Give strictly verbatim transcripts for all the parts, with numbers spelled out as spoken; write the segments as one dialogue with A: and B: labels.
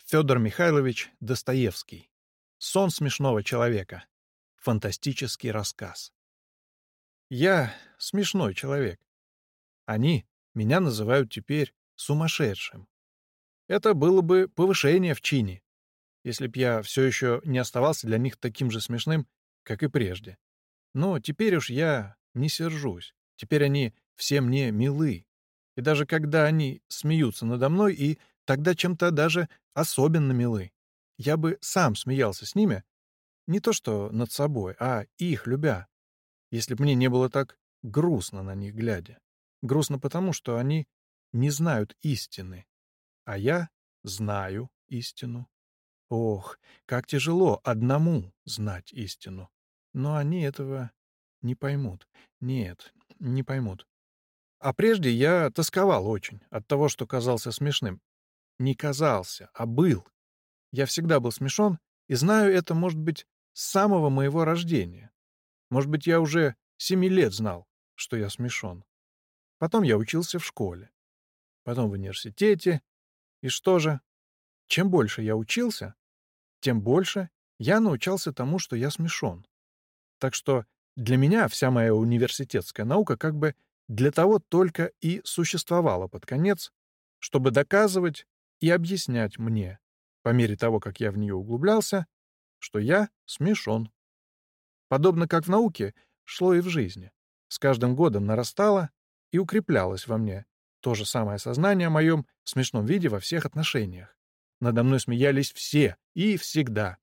A: Федор Михайлович Достоевский. Сон смешного человека. Фантастический рассказ. Я смешной человек. Они меня называют теперь сумасшедшим. Это было бы повышение в чине, если б я все еще не оставался для них таким же смешным, как и прежде. Но теперь уж я не сержусь. Теперь они все мне милы. И даже когда они смеются надо мной, и тогда чем-то даже особенно милы. Я бы сам смеялся с ними, не то что над собой, а их любя, если б мне не было так грустно на них глядя. Грустно потому, что они не знают истины, а я знаю истину. Ох, как тяжело одному знать истину. Но они этого не поймут. Нет, не поймут. А прежде я тосковал очень от того, что казался смешным. Не казался, а был. Я всегда был смешон, и знаю это, может быть, с самого моего рождения. Может быть, я уже семи лет знал, что я смешон. Потом я учился в школе, потом в университете. И что же? Чем больше я учился, тем больше я научался тому, что я смешон. Так что для меня вся моя университетская наука как бы для того только и существовала под конец, чтобы доказывать и объяснять мне, по мере того, как я в нее углублялся, что я смешон. Подобно как в науке, шло и в жизни. С каждым годом нарастало и укреплялось во мне то же самое сознание о моем смешном виде во всех отношениях. Надо мной смеялись все и всегда.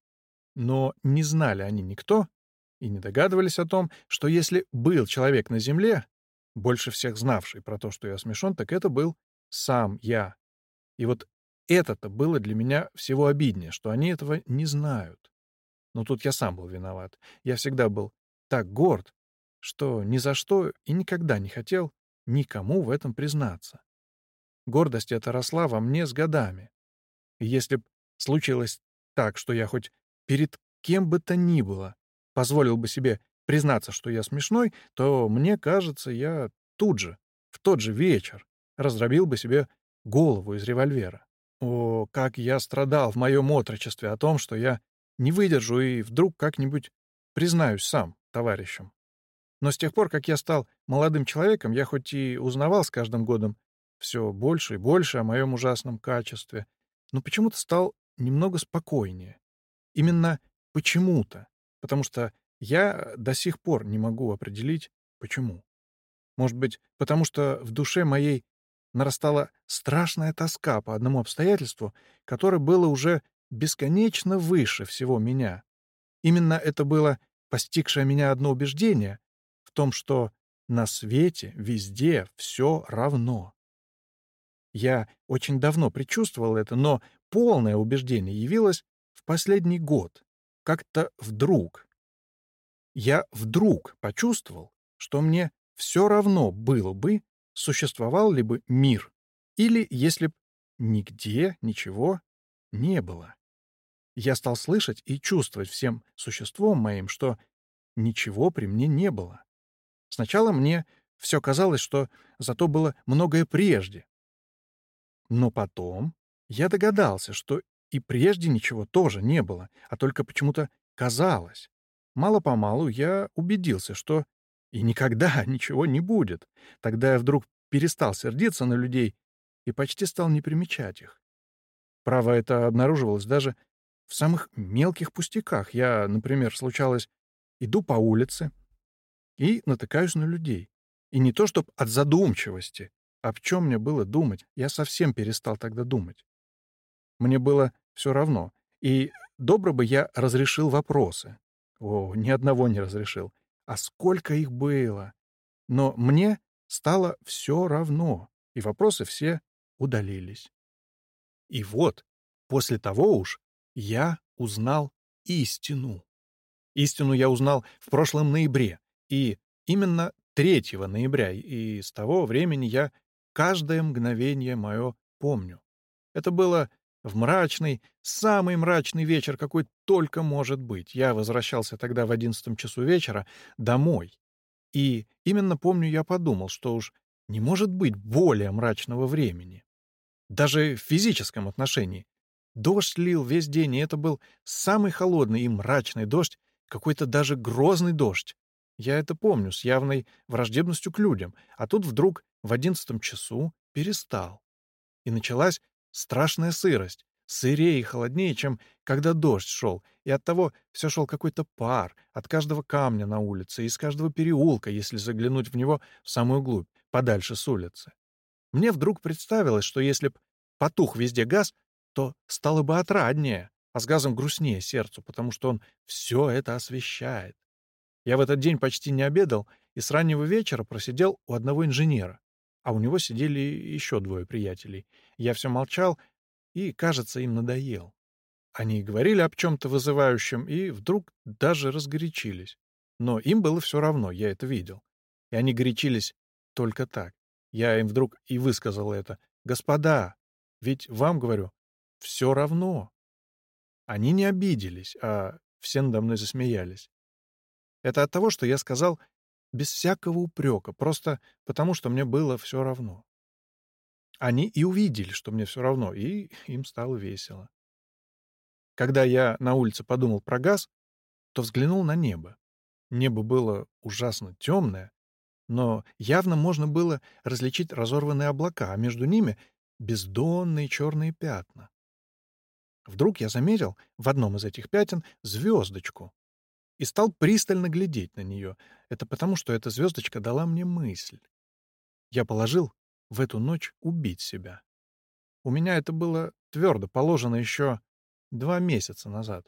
A: Но не знали они никто и не догадывались о том, что если был человек на земле, больше всех знавший про то, что я смешон, так это был сам я. И вот это-то было для меня всего обиднее, что они этого не знают. Но тут я сам был виноват. Я всегда был так горд, что ни за что и никогда не хотел никому в этом признаться. Гордость эта росла во мне с годами. И если б случилось так, что я хоть перед кем бы то ни было позволил бы себе признаться, что я смешной, то, мне кажется, я тут же, в тот же вечер, раздробил бы себе голову из револьвера. О, как я страдал в моем отрочестве о том, что я не выдержу и вдруг как-нибудь признаюсь сам товарищам. Но с тех пор, как я стал молодым человеком, я хоть и узнавал с каждым годом все больше и больше о моем ужасном качестве, но почему-то стал немного спокойнее. Именно почему-то, потому что я до сих пор не могу определить, почему. Может быть, потому что в душе моей нарастала страшная тоска по одному обстоятельству, которое было уже бесконечно выше всего меня. Именно это было постигшее меня одно убеждение в том, что на свете везде все равно. Я очень давно предчувствовал это, но полное убеждение явилось в последний год, как-то вдруг. Я вдруг почувствовал, что мне все равно было бы, существовал ли бы мир, или если б нигде ничего не было. Я стал слышать и чувствовать всем существом моим, что ничего при мне не было. Сначала мне все казалось, что зато было многое прежде. Но потом я догадался, что и прежде ничего тоже не было, а только почему-то казалось. Мало-помалу я убедился, что и никогда ничего не будет. Тогда я вдруг перестал сердиться на людей и почти стал не примечать их. Право, это обнаруживалось даже в самых мелких пустяках. Я, например, случалось, иду по улице и натыкаюсь на людей. И не то чтоб от задумчивости, об чем мне было думать, я совсем перестал тогда думать. Мне было все равно, и добро бы я разрешил вопросы. О, ни одного не разрешил. А сколько их было! Но мне стало все равно, и вопросы все удалились. И вот, после того уж, я узнал истину. Истину я узнал в прошлом ноябре, и именно третьего ноября, и с того времени я каждое мгновение мое помню. Это было в мрачный, самый мрачный вечер, какой только может быть. Я возвращался тогда в одиннадцатом часу вечера домой. И именно помню, я подумал, что уж не может быть более мрачного времени. Даже в физическом отношении. Дождь лил весь день, и это был самый холодный и мрачный дождь, какой-то даже грозный дождь. Я это помню с явной враждебностью к людям, а тут вдруг в одиннадцатом часу перестал. И началась страшная сырость, сырее и холоднее, чем когда дождь шел, и оттого все шел какой-то пар от каждого камня на улице, из каждого переулка, если заглянуть в него в самую глубь, подальше с улицы. Мне вдруг представилось, что если б потух везде газ, то стало бы отраднее, а с газом грустнее сердцу, потому что он все это освещает. Я в этот день почти не обедал и с раннего вечера просидел у одного инженера, а у него сидели еще двое приятелей. Я все молчал и, кажется, им надоел. Они говорили об чем-то вызывающем и вдруг даже разгорячились. Но им было все равно, я это видел. И они горячились только так. Я им вдруг и высказал это. «Господа, ведь вам, говорю, все равно». Они не обиделись, а все надо мной засмеялись. Это от того, что я сказал без всякого упрека, просто потому, что мне было все равно. Они и увидели, что мне все равно, и им стало весело. Когда я на улице подумал про газ, то взглянул на небо. Небо было ужасно темное, но явно можно было различить разорванные облака, а между ними — бездонные черные пятна. Вдруг я заметил в одном из этих пятен звездочку и стал пристально глядеть на нее. Это потому, что эта звездочка дала мне мысль. Я положил в эту ночь убить себя. У меня это было твердо положено еще два месяца назад.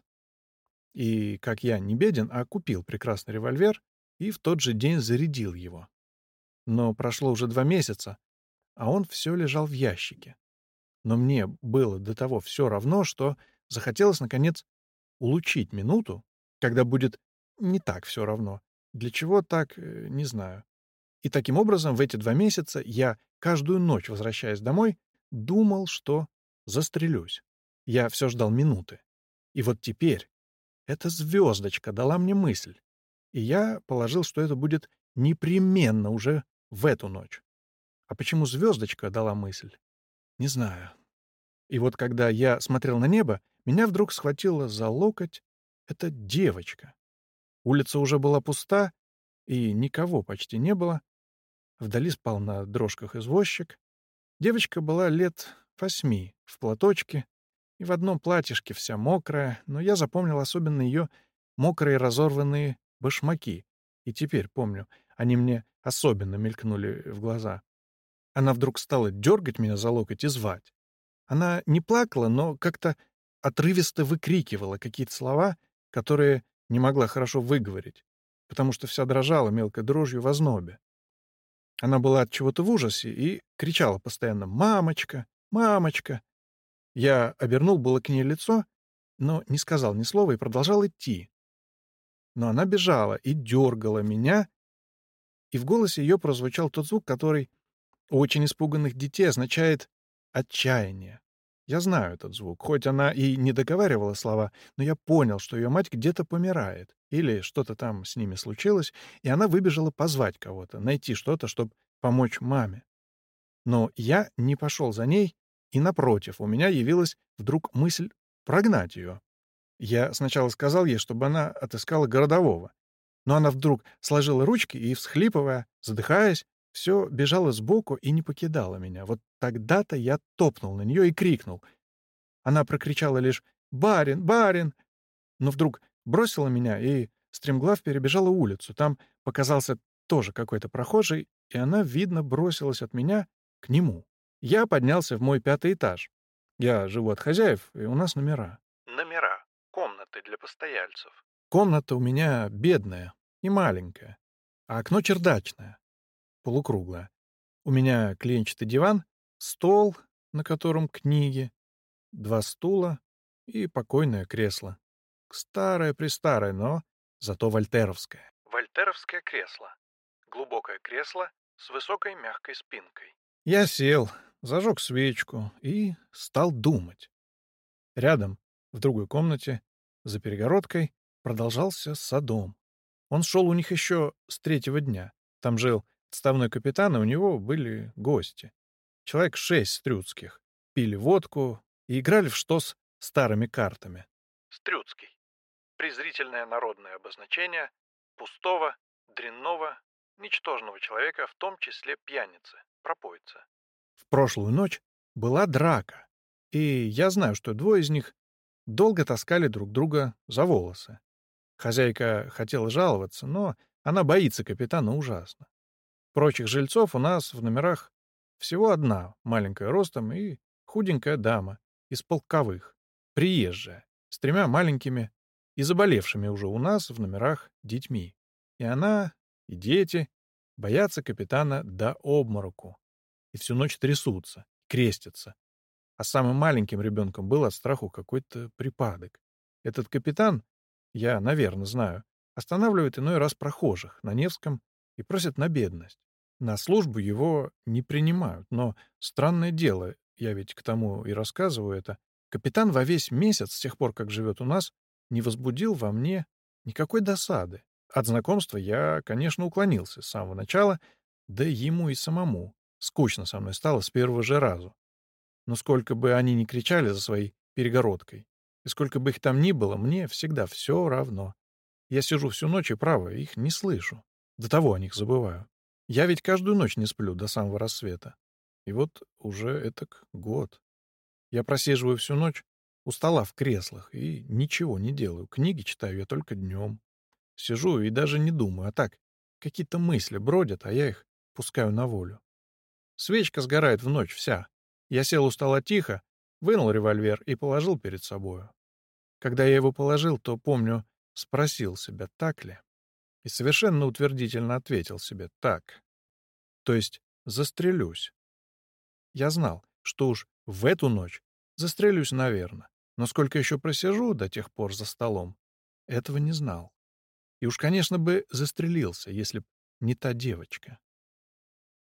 A: И, как я не беден, а купил прекрасный револьвер и в тот же день зарядил его. Но прошло уже два месяца, а он все лежал в ящике. Но мне было до того все равно, что захотелось, наконец, улучшить минуту, когда будет не так все равно. Для чего так, э, не знаю. И таким образом в эти два месяца я каждую ночь, возвращаясь домой, думал, что застрелюсь. Я все ждал минуты. И вот теперь эта звездочка дала мне мысль, и я положил, что это будет непременно уже в эту ночь. А почему звездочка дала мысль? Не знаю. И вот когда я смотрел на небо, меня вдруг схватила за локоть эта девочка. Улица уже была пуста, и никого почти не было. Вдали спал на дрожках извозчик. Девочка была лет восьми, в платочке и в одном платьишке, вся мокрая, но я запомнил особенно ее мокрые разорванные башмаки. И теперь помню, они мне особенно мелькнули в глаза. Она вдруг стала дергать меня за локоть и звать. Она не плакала, но как-то отрывисто выкрикивала какие-то слова, которые не могла хорошо выговорить, потому что вся дрожала мелкой дрожью в ознобе. Она была от чего-то в ужасе и кричала постоянно «Мамочка! Мамочка!». Я обернул было к ней лицо, но не сказал ни слова и продолжал идти. Но она бежала и дергала меня, и в голосе ее прозвучал тот звук, который у очень испуганных детей означает «отчаяние». Я знаю этот звук, хоть она и не договаривала слова, но я понял, что ее мать где-то помирает, или что-то там с ними случилось, и она выбежала позвать кого-то, найти что-то, чтобы помочь маме. Но я не пошел за ней, и, напротив, у меня явилась вдруг мысль прогнать ее. Я сначала сказал ей, чтобы она отыскала городового, но она вдруг сложила ручки и, всхлипывая, задыхаясь, все бежала сбоку и не покидала меня. Вот тогда-то я топнул на нее и крикнул. Она прокричала лишь «Барин! Барин!», но вдруг бросила меня и стремглав перебежала улицу. Там показался тоже какой-то прохожий, и она, видно, бросилась от меня к нему. Я поднялся в мой пятый этаж. Я живу от хозяев, и у нас номера. Номера. Комнаты для постояльцев. Комната у меня бедная и маленькая, а окно чердачное, полукруглое. У меня клеенчатый диван, стол, на котором книги, два стула и покойное кресло. Старое-престарое, но зато вольтеровское. Вольтеровское кресло. Глубокое кресло с высокой мягкой спинкой. Я сел, зажег свечку и стал думать. Рядом, в другой комнате, за перегородкой, продолжался Содом. Он шел у них еще с третьего дня. Там жил отставной капитан, и у него были гости. Человек шесть стрюцких. Пили водку и играли в штос старыми картами. Стрюцкий. Презрительное народное обозначение пустого, дрянного, ничтожного человека, в том числе пьяницы, пропойцы. В прошлую ночь была драка, и я знаю, что двое из них долго таскали друг друга за волосы. Хозяйка хотела жаловаться, но она боится капитана ужасно. Прочих жильцов у нас в номерах всего одна, маленькая ростом и худенькая дама из полковых, приезжая, с тремя маленькими и заболевшими уже у нас в номерах детьми. И она, и дети боятся капитана до обмороку. И всю ночь трясутся, крестятся. А самым маленьким ребенком был от страху какой-то припадок. Этот капитан, я, наверное, знаю, останавливает иной раз прохожих на Невском и просит на бедность. На службу его не принимают, но странное дело, я ведь к тому и рассказываю это, капитан во весь месяц, с тех пор, как живет у нас, не возбудил во мне никакой досады. От знакомства я, конечно, уклонился с самого начала, да ему и самому скучно со мной стало с первого же разу. Но сколько бы они ни кричали за своей перегородкой, и сколько бы их там ни было, мне всегда все равно. Я сижу всю ночь и, право, их не слышу. До того о них забываю. Я ведь каждую ночь не сплю до самого рассвета. И вот уже этак год. Я просиживаю всю ночь у стола в креслах и ничего не делаю. Книги читаю я только днем. Сижу и даже не думаю, а так, какие-то мысли бродят, а я их пускаю на волю. Свечка сгорает в ночь вся. Я сел у стола тихо, вынул револьвер и положил перед собою. Когда я его положил, то, помню, спросил себя, так ли, и совершенно утвердительно ответил себе «так». То есть застрелюсь. Я знал, что уж в эту ночь застрелюсь, наверное, но сколько еще просижу до тех пор за столом, этого не знал. И уж, конечно, бы застрелился, если б не та девочка.